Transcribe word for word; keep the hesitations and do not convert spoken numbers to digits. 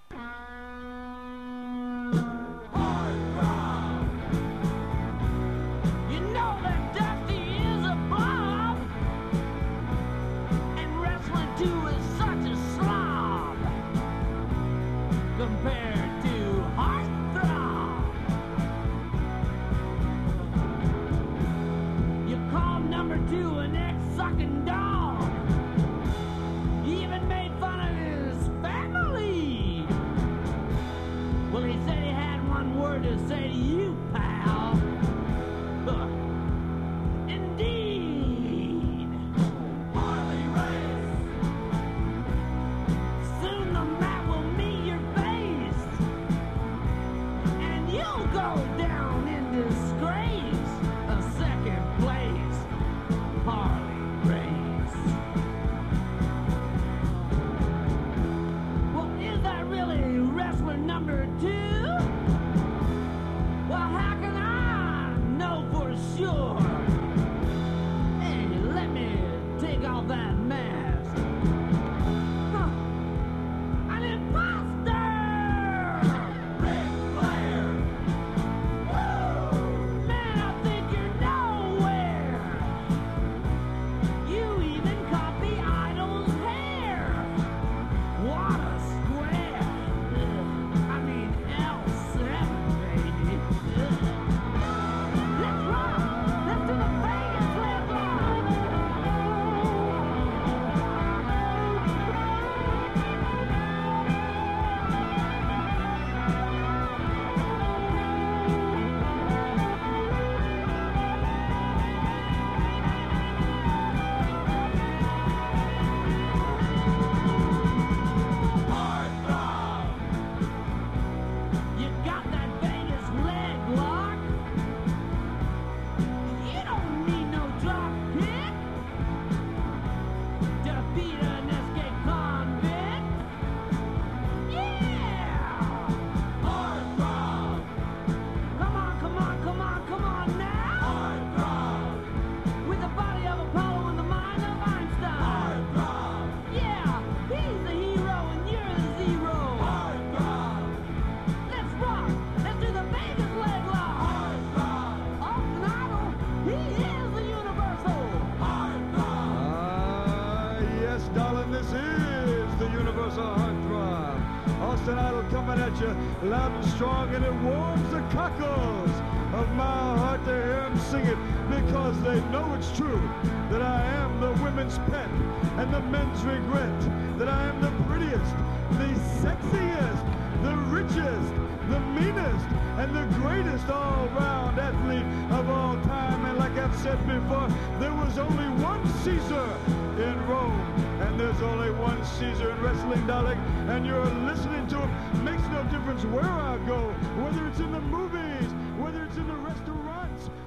Loud and strong, and it warms the cockles of my heart to hear them sing it, because they know it's true that I am the women's pet and the men's regret, that I am the prettiest, the sexiest, the richest, the meanest, and the greatest all-round athlete of all time. And like I've said before, there was only one Caesar in Rome, and there's only one Caesar in wrestling, darling, and you're listening to him. Makes no difference where I go, whether it's in the movies, whether it's in the restaurants,